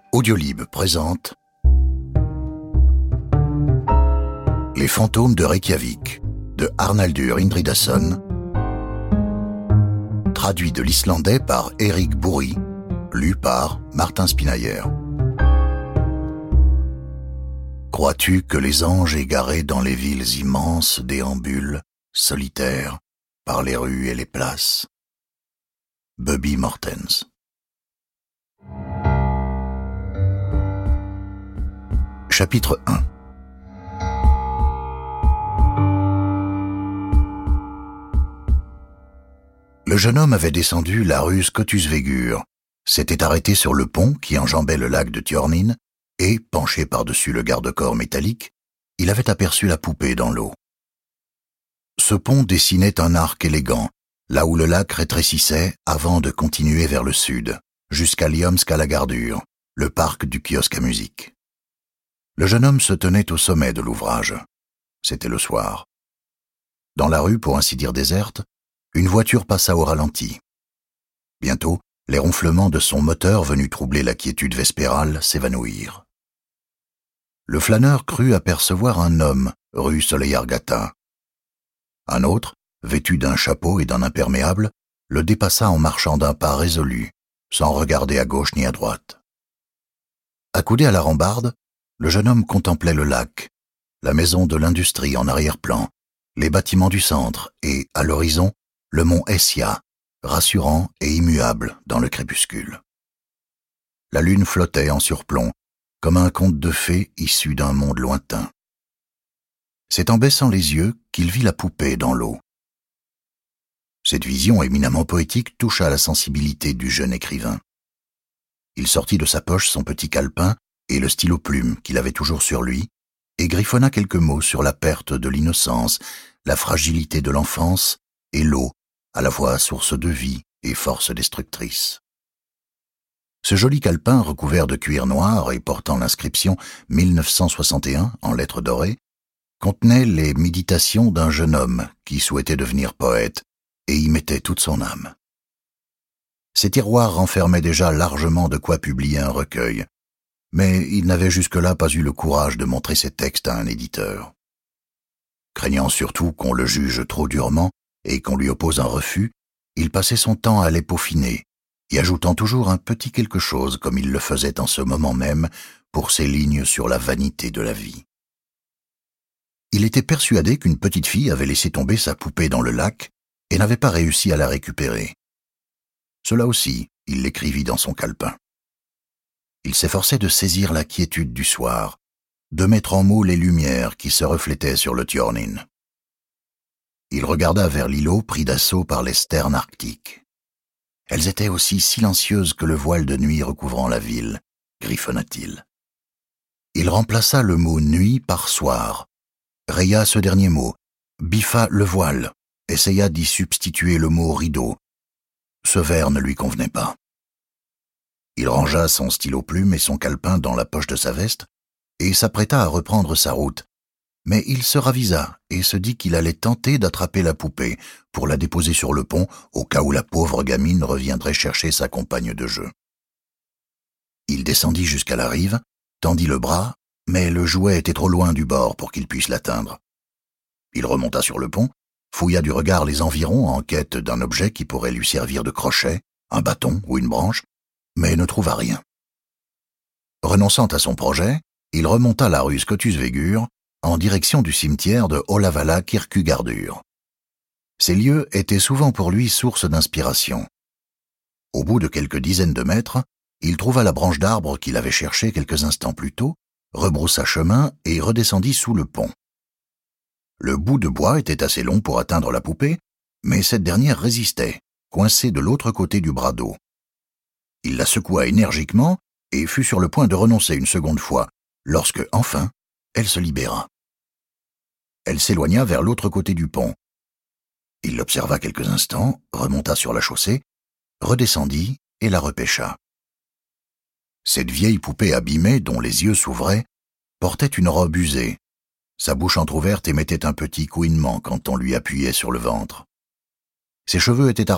Audiolib présente Les fantômes de Reykjavik de Arnaldur Indridason, traduit de l'islandais par Eric Bourri, lu par Martin Spinayer. Crois-tu que les anges égarés dans les villes immenses déambulent, solitaires, par les rues et les places? Bubby Mortens. Chapitre 1. Le jeune homme avait descendu la rue Scotusvegur, s'était arrêté sur le pont qui enjambait le lac de Tjörnin, et, penché par-dessus le garde-corps métallique, il avait aperçu la poupée dans l'eau. Ce pont dessinait un arc élégant, là où le lac rétrécissait avant de continuer vers le sud, jusqu'à Ljómskálagarður, le parc du kiosque à musique. Le jeune homme se tenait au sommet de l'ouvrage. C'était le soir. Dans la rue, pour ainsi dire déserte, une voiture passa au ralenti. Bientôt, les ronflements de son moteur venus troubler la quiétude vespérale s'évanouirent. Le flâneur crut apercevoir un homme, rue Soleiljargata. Un autre, vêtu d'un chapeau et d'un imperméable, le dépassa en marchant d'un pas résolu, sans regarder à gauche ni à droite. Accoudé à la rambarde, le jeune homme contemplait le lac, la maison de l'industrie en arrière-plan, les bâtiments du centre et, à l'horizon, le mont Esja, rassurant et immuable dans le crépuscule. La lune flottait en surplomb, comme un conte de fées issu d'un monde lointain. C'est en baissant les yeux qu'il vit la poupée dans l'eau. Cette vision éminemment poétique toucha la sensibilité du jeune écrivain. Il sortit de sa poche son petit calepin et le stylo-plume qu'il avait toujours sur lui, et griffonna quelques mots sur la perte de l'innocence, la fragilité de l'enfance et l'eau, à la fois source de vie et force destructrice. Ce joli calepin recouvert de cuir noir et portant l'inscription 1961 en lettres dorées, contenait les méditations d'un jeune homme qui souhaitait devenir poète et y mettait toute son âme. Ces tiroirs renfermaient déjà largement de quoi publier un recueil, mais il n'avait jusque-là pas eu le courage de montrer ses textes à un éditeur. Craignant surtout qu'on le juge trop durement et qu'on lui oppose un refus, il passait son temps à les peaufiner, y ajoutant toujours un petit quelque chose comme il le faisait en ce moment même pour ses lignes sur la vanité de la vie. Il était persuadé qu'une petite fille avait laissé tomber sa poupée dans le lac et n'avait pas réussi à la récupérer. Cela aussi, il l'écrivit dans son calepin. Il s'efforçait de saisir la quiétude du soir, de mettre en mots les lumières qui se reflétaient sur le Tjörnin. Il regarda vers l'îlot pris d'assaut par les sternes arctiques. Elles étaient aussi silencieuses que le voile de nuit recouvrant la ville, griffonna-t-il. Il remplaça le mot nuit par soir, raya ce dernier mot, biffa le voile, essaya d'y substituer le mot rideau. Ce vers ne lui convenait pas. Il rangea son stylo-plume et son calepin dans la poche de sa veste et s'apprêta à reprendre sa route. Mais il se ravisa et se dit qu'il allait tenter d'attraper la poupée pour la déposer sur le pont au cas où la pauvre gamine reviendrait chercher sa compagne de jeu. Il descendit jusqu'à la rive, tendit le bras, mais le jouet était trop loin du bord pour qu'il puisse l'atteindre. Il remonta sur le pont, fouilla du regard les environs en quête d'un objet qui pourrait lui servir de crochet, un bâton ou une branche, mais ne trouva rien. Renonçant à son projet, il remonta la rue Scotusvegur en direction du cimetière de Hollavallaakirkjugarður. Ces lieux étaient souvent pour lui source d'inspiration. Au bout de quelques dizaines de mètres, il trouva la branche d'arbre qu'il avait cherchée quelques instants plus tôt, rebroussa chemin et redescendit sous le pont. Le bout de bois était assez long pour atteindre la poupée, mais cette dernière résistait, coincée de l'autre côté du bras d'eau. Il la secoua énergiquement et fut sur le point de renoncer une seconde fois, lorsque, enfin, elle se libéra. Elle s'éloigna vers l'autre côté du pont. Il l'observa quelques instants, remonta sur la chaussée, redescendit et la repêcha. Cette vieille poupée abîmée, dont les yeux s'ouvraient, portait une robe usée. Sa bouche entr'ouverte émettait un petit couinement quand on lui appuyait sur le ventre. Ses cheveux étaient